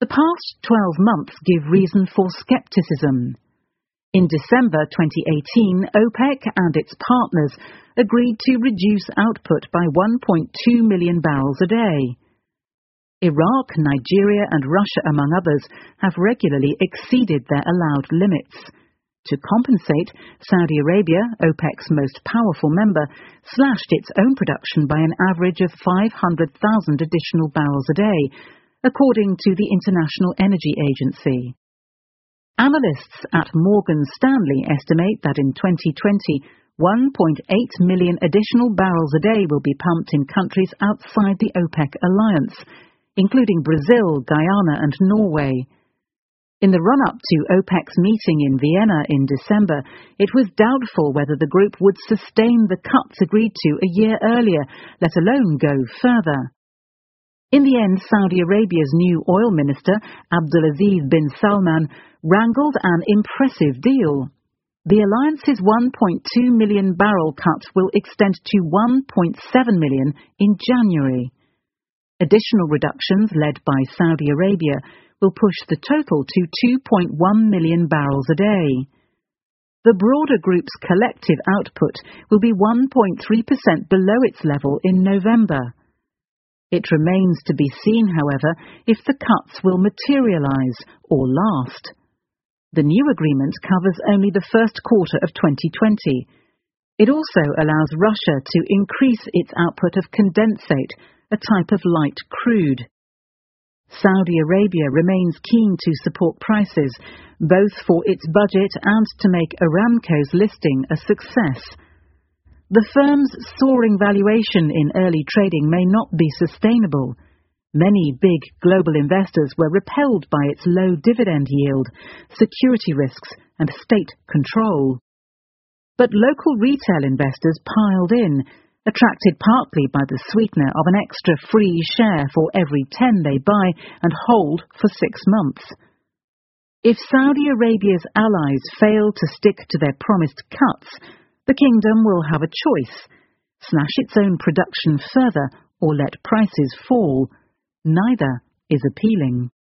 The past 12 months give reason for skepticism. In December 2018, OPEC and its partners agreed to reduce output by 1.2 million barrels a day. Iraq, Nigeria and Russia, among others, have regularly exceeded their allowed limits. To compensate, Saudi Arabia, OPEC's most powerful member, slashed its own production by an average of 500,000 additional barrels a day, according to the International Energy Agency. Analysts at Morgan Stanley estimate that in 2020, 1.8 million additional barrels a day will be pumped in countries outside the OPEC alliance, including Brazil, Guyana and Norway. In the run-up to OPEC's meeting in Vienna in December, it was doubtful whether the group would sustain the cuts agreed to a year earlier, let alone go further. In the end, Saudi Arabia's new oil minister, Abdulaziz bin Salman, wrangled an impressive deal. The alliance's 1.2 million barrel cut will extend to 1.7 million in January. Additional reductions led by Saudi Arabia will push the total to 2.1 million barrels a day. The broader group's collective output will be 1.3% below its level in November. It remains to be seen, however, if the cuts will materialize or last. The new agreement covers only the first quarter of 2020. It also allows Russia to increase its output of condensate, a type of light crude. Saudi Arabia remains keen to support prices, both for its budget and to make Aramco's listing a success. The firm's soaring valuation in early trading may not be sustainable. Many big global investors were repelled by its low dividend yield, security risks, and state control. But local retail investors piled in, attracted partly by the sweetener of an extra free share for every 10 they buy and hold for 6 months. If Saudi Arabia's allies fail to stick to their promised cuts, the kingdom will have a choice: slash its own production further or let prices fall. Neither is appealing.